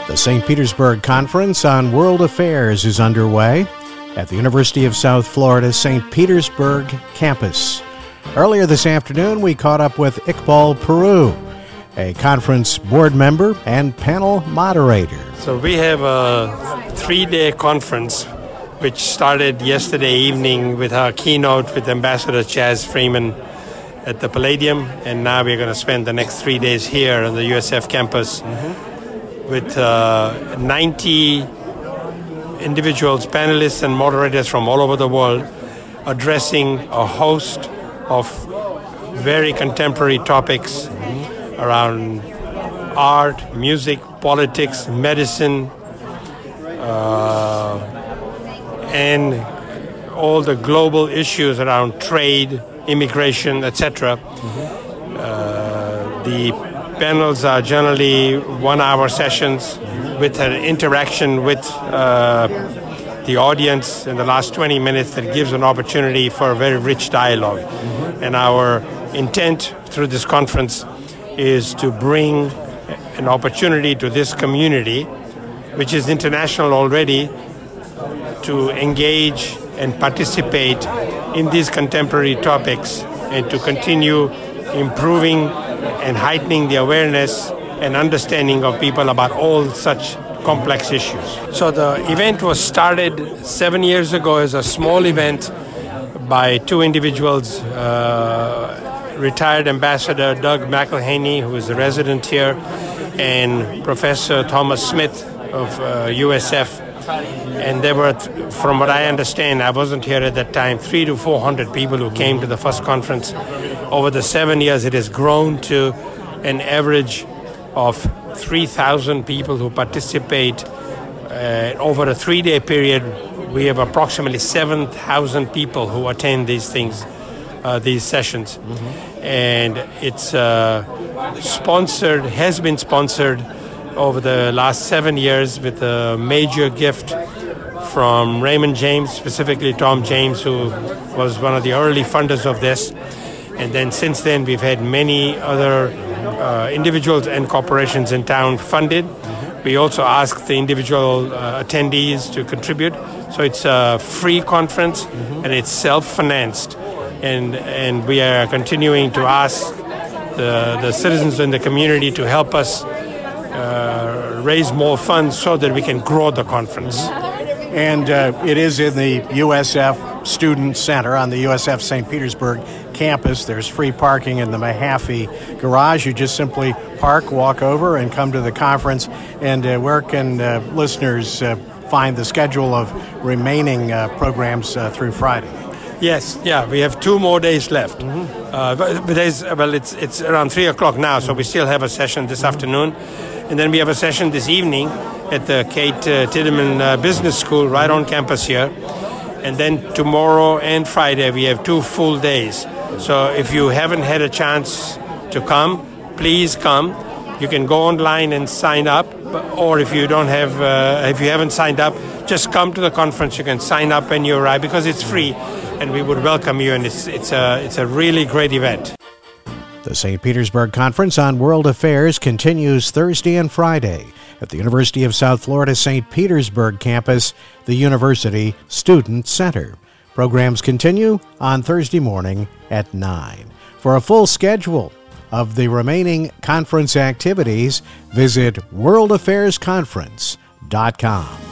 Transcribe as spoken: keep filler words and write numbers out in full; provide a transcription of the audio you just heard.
The Saint Petersburg Conference on World Affairs is underway at the University of South Florida Saint Petersburg campus. Earlier this afternoon, we caught up with Iqbal Peru, a conference board member and panel moderator. So we have a three-day conference which started yesterday evening with our keynote with Ambassador Chaz Freeman at the Palladium, and now we're going to spend the next three days here on the U S F campus mm-hmm. with uh, ninety individuals, panelists, and moderators from all over the world addressing a host of very contemporary topics mm-hmm. around art, music, politics, medicine, uh, and all the global issues around trade, immigration, et cetera. Mm-hmm. Uh, the panels are generally one-hour sessions with an interaction with uh, the audience in the last twenty minutes that gives an opportunity for a very rich dialogue. Mm-hmm. And our intent through this conference is to bring an opportunity to this community, which is international already, to engage and participate in these contemporary topics and to continue improving and heightening the awareness and understanding of people about all such complex issues. So the event was started seven years ago as a small event by two individuals, uh, retired Ambassador Doug McElhaney, who is a resident here, and Professor Thomas Smith of uh, U S F. And there were, from what I understand, I wasn't here at that time, three to four hundred people who came to the first conference. Over the seven years, it has grown to an average of three thousand people who participate. Uh, over a three-day period, we have approximately seven thousand people who attend these things, uh, these sessions. Mm-hmm. And it's uh, sponsored, has been sponsored over the last seven years with a major gift from Raymond James, specifically Tom James, who was one of the early funders of this. And then since then, we've had many other uh, individuals and corporations in town funded. Mm-hmm. We also ask the individual uh, attendees to contribute. So it's a free conference, mm-hmm. and it's self-financed. And, and we are continuing to ask the, the citizens in the community to help us Uh, raise more funds so that we can grow the conference. And uh, it is in the U S F Student Center on the U S F Saint Petersburg campus. There's free parking in the Mahaffey garage. You just simply park, walk over, and come to the conference. And uh, where can uh, listeners uh, find the schedule of remaining uh, programs uh, through Friday? Yes, yeah, we have two more days left. Mm-hmm. Uh, but, but there's, well, it's it's around three o'clock now, so we still have a session this mm-hmm. afternoon. And then we have a session this evening at the Kate uh, Tiedemann uh, Business School right on campus here. And then tomorrow and Friday we have two full days. So if you haven't had a chance to come, please come. You can go online and sign up, or if you don't have, uh, if you haven't signed up, just come to the conference. You can sign up when you arrive because it's free, and we would welcome you. And it's it's a it's a really great event. The Saint Petersburg Conference on World Affairs continues Thursday and Friday at the University of South Florida Saint Petersburg campus, the University Student Center. Programs continue on Thursday morning at nine. For a full schedule of the remaining conference activities, visit world affairs conference dot com.